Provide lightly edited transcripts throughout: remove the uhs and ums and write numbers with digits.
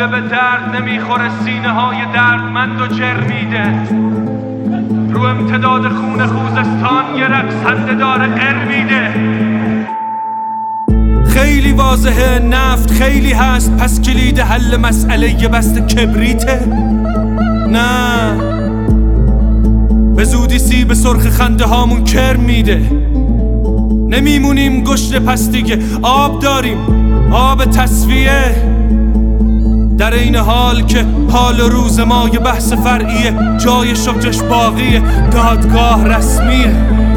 شعله به درد نمیخوره، سینه های دردمند و جرمیده. رو امتداد خون خوزستان یه رقصنده داره قرمیده. خیلی واضحه نفت خیلی هست، پس کلید حل مسئله یه بسته کبریته. نه به زودی سیب سرخ خنده هامون کرم میده. نمیمونیم گشت پس دیگه، آب داریم، آب تصفیه. در این حال که حال روز ما یه بحث فرعیه، جای شکرش باقیه، دادگاه رسمیه.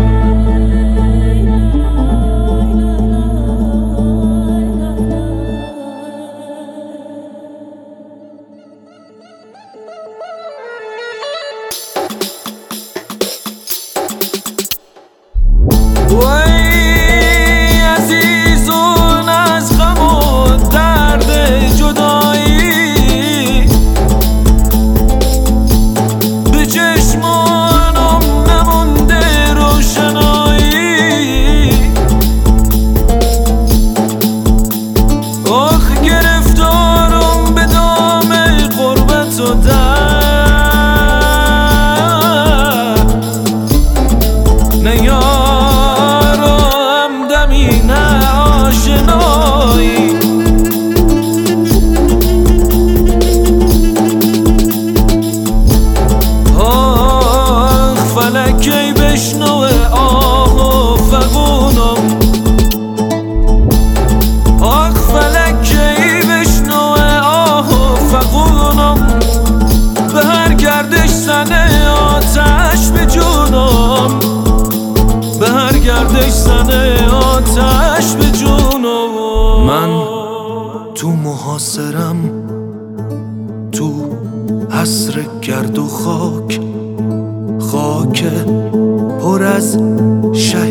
وای عزیزون از غم و درد جدایی، به چشمانم نمونده روشنایی. آخ گرفتارم به دام غربت و درد، کی بشنوه آه و فغونم. آخ فلک کی بشنوه آه و فغونم، به هر گردش زنه آتش به جونم، به هر گردش زنه آتش به جونم. من تو محاصرم، تو حسر گرد و خاک، خاک پر از شهید